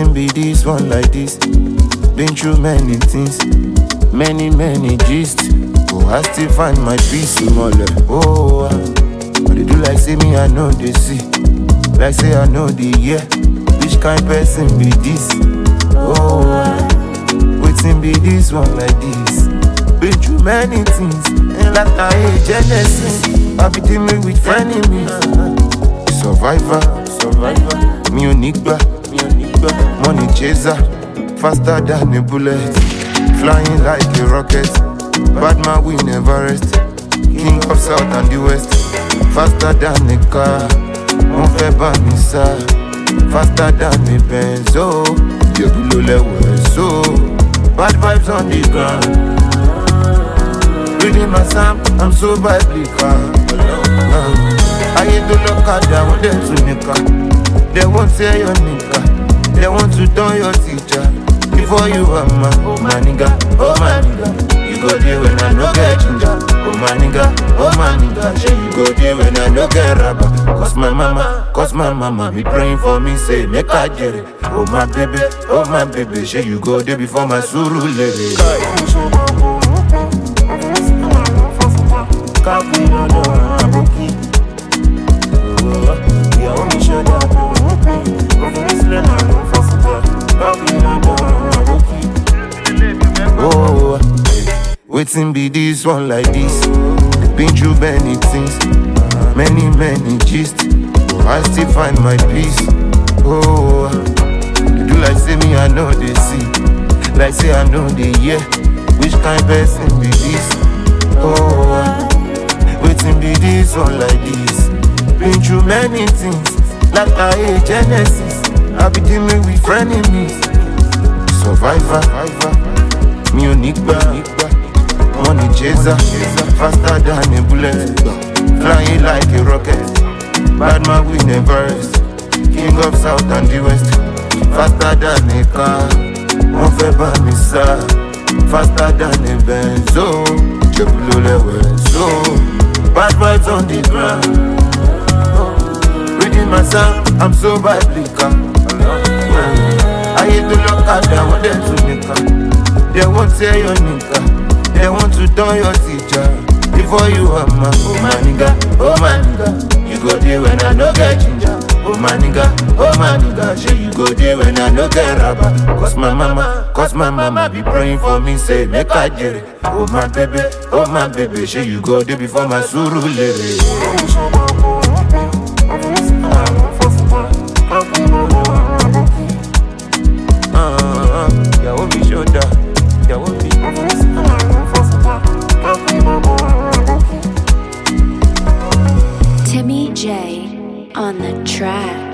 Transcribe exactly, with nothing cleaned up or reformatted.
Waiting be this one like this. Been through many things, many, many gist. Oh, I still find my peace, mole. Oh, but they do like say me, I know they see. Like say I know the year. Which kind person be this? Oh, waiting be this one like this. Been through many things, and like I hate Genesis. I be dealing with frenemies. Survivor, survivor. Me onigba, me onigba. Money chaser, faster than a bullet. Flying like a rocket. Bad man we never rest. King of South and the West. Faster than a car. Mon fait pas mi ça. Faster than a Benz. Oh, you below level. So bad vibes on the ground. Reading my psalm, I'm so biblical. I hate to look at them, want them to nigga. They won't say your nigga. They want to turn your teacher. Before you are my, oh my nigga, oh my nigga. You go there when I no get ginger. Oh my nigga, oh my nigga. Say you go there when I no get rubber. Cause my mama, cause my mama be praying for me, say make I get it. Oh my baby, oh my baby. Say you go there before my suru lady. Oh, waiting be this one like this. Been through many things, many, many gist. I still find my peace. Oh, they do like say me, I know they see. Like say I know they hear. Which kind person be this? Oh, waiting be this one like this. Been through many things, like I hate Genesis. I be dealing with frenemies. Survivor, me onigba, money chaser, faster than a bullet, flying like a rocket. Bad man we never rest. King of South and the West, faster than a car. Mon fait pas mi ça, faster than a Benz. Oh, je below level. So bad vibes on the ground. Reading my psalm, I'm so biblical. I hate to look at them, want them to nigga. They won't say your nigga. They want to turn your teacher. Before you are my, oh my nigga, oh my nigga. You go there when I no get ginger. Oh my nigga, oh my nigga. Say you go there when I no get rubber. Cause my mama, cause my mama be praying for me, say make I get it. Oh my baby, oh my baby. Say you go there before my suru lady. Timmy J on the track.